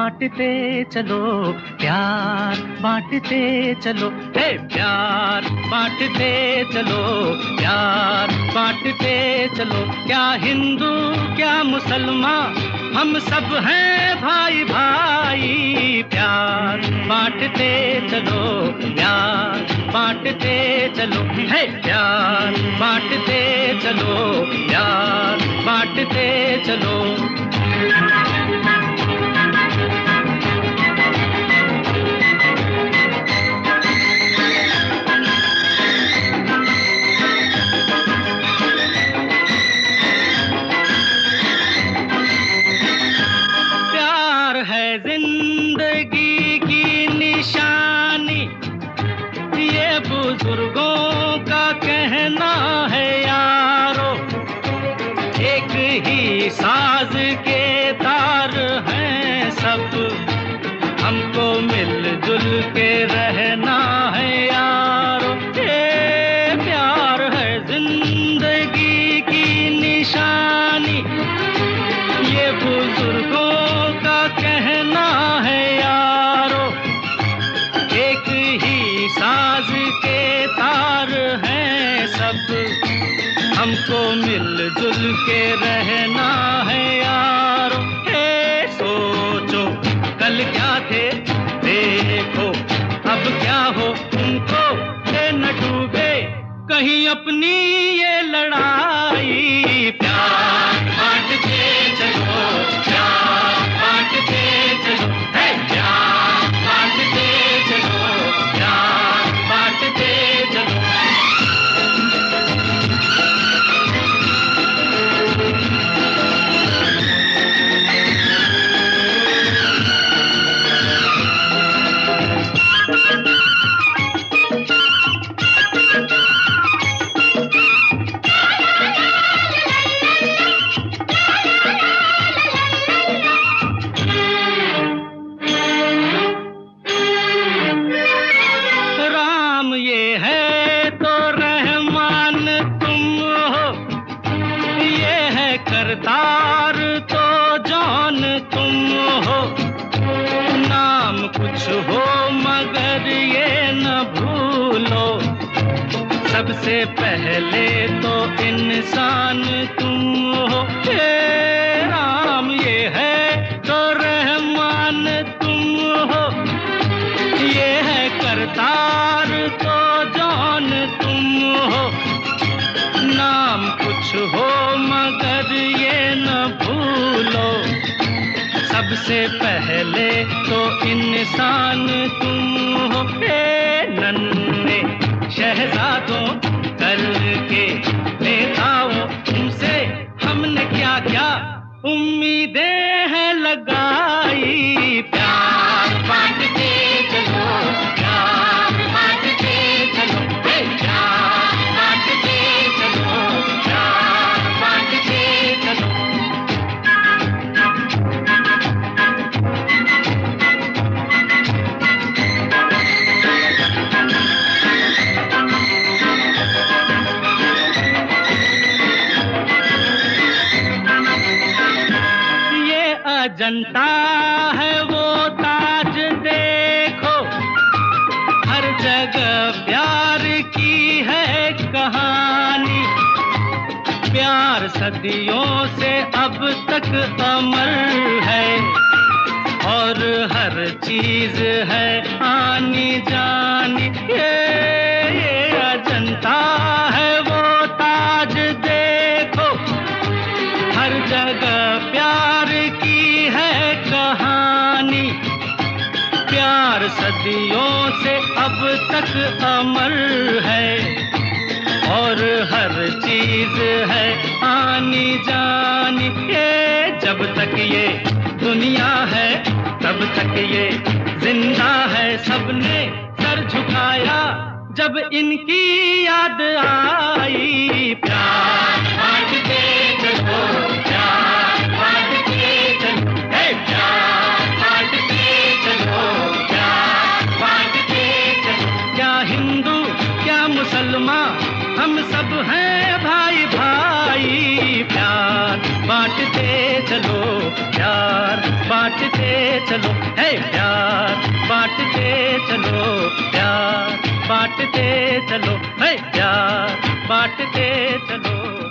बांटते चलो, प्यार बांटते चलो, हे प्यार बांटते चलो, प्यार बांटते चलो। क्या हिंदू क्या मुसलमान, हम सब हैं भाई भाई। प्यार बांटते चलो, प्यार बांटते चलो, है प्यार बांटते चलो, प्यार बांटते चलो। प्यार है जिंदगी की निशानी, ये बुजुर्गों का कहना है यारो। एक ही साज के तार हैं सब, हमको मिलजुल के रहना है यारो। ये प्यार है जिंदगी की निशानी, ये बुजुर्गों का कहना है यारो। एक ही साज के तार हैं सब, हमको मिलजुल के रहना है यारो। हे सोचो कल क्या थे, देखो अब क्या हो तुमको, ये न डूबे कहीं अपनी ये लड़ाई। प्यार बांटते चलो, प्यार बांटते चलो, हे प्यार बांटते चलो, प्यार बांटते चलो। राम ये है तो रहमान तुम हो, ये है करतार तो जौन तुम हो। नाम कुछ हो मगर ये न भूलो, सबसे पहले तो इंसान तुम हो। हे राम ये है तो रहमान तुम हो, ये है करतार तो जौन तुम हो। नाम कुछ हो मगर ये न भूलो, सबसे पहले तो इंसान तुम हो। हे नन्हे शहजादों करके नेताओं, तुमसे हमने क्या क्या उम्मीदें हैं लगाई। प्यार बांटते चलो, प्यार बांटते चलो, हे प्यार बांटते चलो, प्यार बांटते चलो। अजंता है वो ताज देखो, हर जगह प्यार की है कहानी। प्यार सदियों से अब तक अमर है, और हर चीज है आनी जानी। ये अजंता है वो ताज देखो, हर जगह प्यार की है कहानी। प्यार सदियों से अब तक अमर है, और हर चीज है आनी जानी। ये जब तक ये दुनिया है तब तक ये जिंदा है। सबने सर झुकाया जब इनकी याद आई। प्यार बांटते चलो, प्यार बांटते चलो, हे प्यार बांटते चलो, प्यार बांटते चलो। क्या हिंदू क्या मुसलमान, हम सब हैं भाई भाई। प्यार बांटते चलो, प्यार बांटते चलो, है प्यार बांटते चलो, प्यार बांटते चलो, है प्यार बांटते चलो।